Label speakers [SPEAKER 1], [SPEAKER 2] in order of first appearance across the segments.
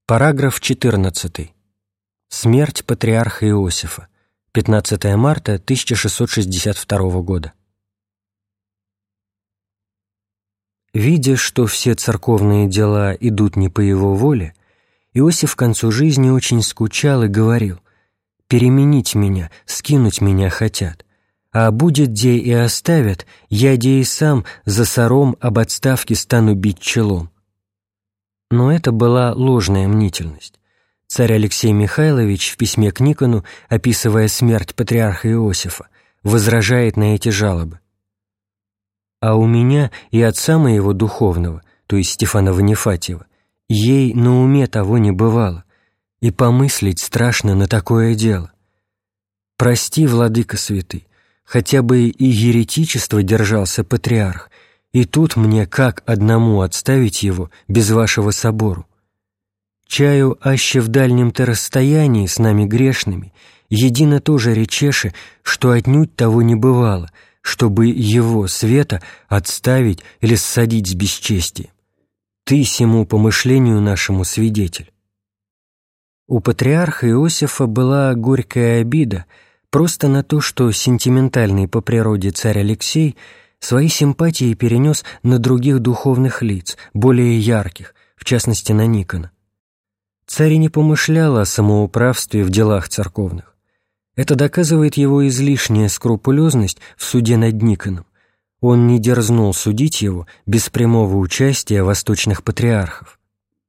[SPEAKER 1] Параграф 14. Смерть патриарха Иосифа. 15 марта 1662 года. Видя, что все церковные дела идут не по его воле, Иосиф к концу жизни очень скучал и говорил: «Переменить меня, скинуть меня хотят, а будет де и оставят, я де и сам за сором об отставке стану бить челом». Но это была ложная мнительность. Царь Алексей Михайлович в письме к Никону, описывая смерть патриарха Иосифа, возражает на эти жалобы. «А у меня и отца моего духовного, то есть Стефана Ванифатьева, ей на уме того не бывало, и помыслить страшно на такое дело. Прости, владыка святый, хотя бы и еретичество держался патриарх, и тут мне как одному отставить его без вашего собору? Чаю, аще в дальнем-то расстоянии с нами грешными, едино тоже речеши, что отнюдь того не бывало, чтобы его, света, отставить или ссадить с бесчестием. Ты сему помышлению нашему свидетель». У патриарха Иосифа была горькая обида просто на то, что сентиментальный по природе царь Алексей свои симпатии перенес на других духовных лиц, более ярких, в частности на Никона. Царь не помышлял о самоуправстве в делах церковных. Это доказывает его излишняя скрупулезность в суде над Никоном. Он не дерзнул судить его без прямого участия восточных патриархов.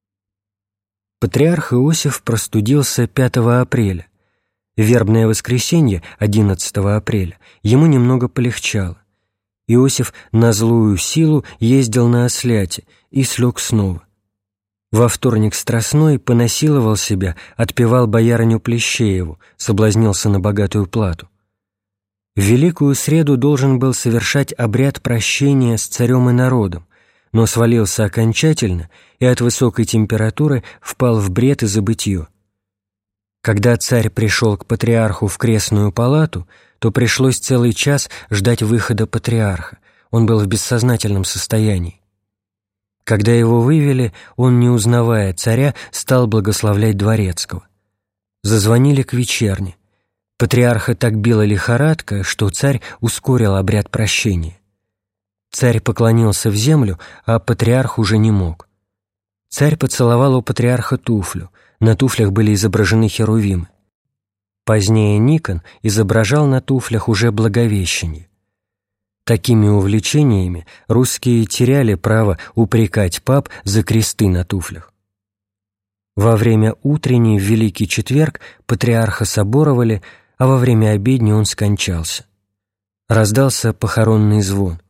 [SPEAKER 1] Патриарх Иосиф простудился 5 апреля. Вербное воскресенье, 11 апреля, ему немного полегчало. Иосиф на злую силу ездил на осляте и слег снова. Во вторник страстной понасиловал себя, отпевал боярыню Плещееву, соблазнился на богатую плату. В Великую Среду должен был совершать обряд прощения с царем и народом, но свалился окончательно и от высокой температуры впал в бред и забытье. Когда царь пришел к патриарху в крестную палату, то пришлось целый час ждать выхода патриарха. Он был в бессознательном состоянии. Когда его вывели, он, не узнавая царя, стал благословлять дворецкого. Зазвонили к вечерне. Патриарха так била лихорадка, что царь ускорил обряд прощения. Царь поклонился в землю, а патриарх уже не мог. Царь поцеловал у патриарха туфлю, на туфлях были изображены херувимы. Позднее Никон изображал на туфлях уже Благовещение. Такими увлечениями русские теряли право упрекать пап за кресты на туфлях. Во время утренней в Великий Четверг патриарха соборовали, а во время обедни он скончался. Раздался похоронный звон.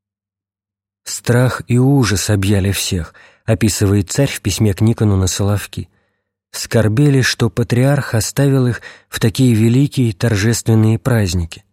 [SPEAKER 1] «Страх и ужас объяли всех», описывает царь в письме к Никону на Соловки. Скорбели, что патриарх оставил их в такие великие торжественные праздники.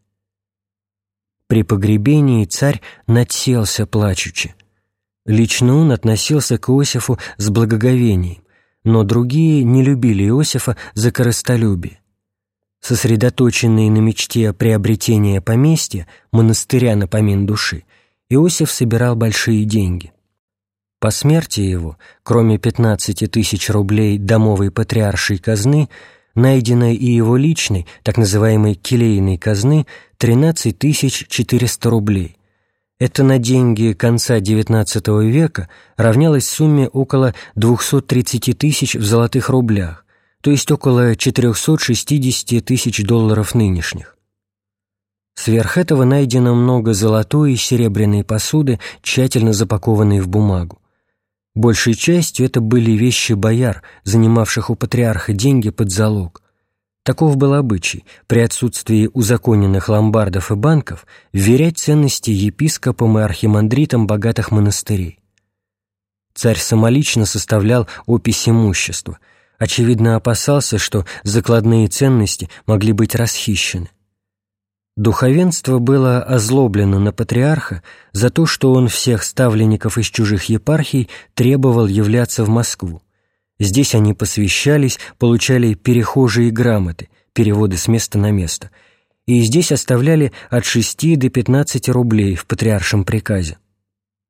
[SPEAKER 1] При погребении царь надселся плачучи. Лично он относился к Иосифу с благоговением, но другие не любили Иосифа за корыстолюбие. Сосредоточенный на мечте приобретения поместья, монастыря на помин души, Иосиф собирал большие деньги. По смерти его, кроме 15 000 рублей домовой патриаршей казны, найдено и его личной, так называемой келейной казны, 13 400 рублей. Это на деньги конца XIX века равнялось сумме около 230 000 в золотых рублях, то есть около 460 000 долларов нынешних. Сверх этого найдено много золотой и серебряной посуды, тщательно запакованной в бумагу. Большей частью это были вещи бояр, занимавших у патриарха деньги под залог. Таков был обычай, при отсутствии узаконенных ломбардов и банков, вверять ценности епископам и архимандритам богатых монастырей. Царь самолично составлял опись имущества, очевидно опасался, что закладные ценности могли быть расхищены. Духовенство было озлоблено на патриарха за то, что он всех ставленников из чужих епархий требовал являться в Москву. Здесь они посвящались, получали перехожие грамоты, переводы с места на место, и здесь оставляли от 6 до 15 рублей в патриаршем приказе.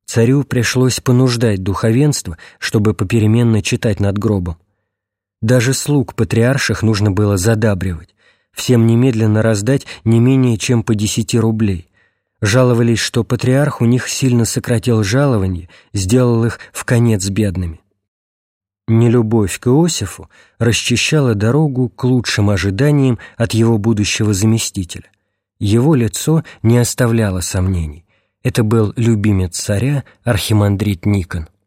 [SPEAKER 1] Царю пришлось понуждать духовенство, чтобы попеременно читать над гробом. Даже слуг патриарших нужно было задабривать, всем немедленно раздать не менее чем по 10 рублей. Жаловались, что патриарх у них сильно сократил жалование, сделал их вконец бедными. Нелюбовь к Иосифу расчищала дорогу к лучшим ожиданиям от его будущего заместителя. Его лицо не оставляло сомнений. Это был любимец царя архимандрит Никон.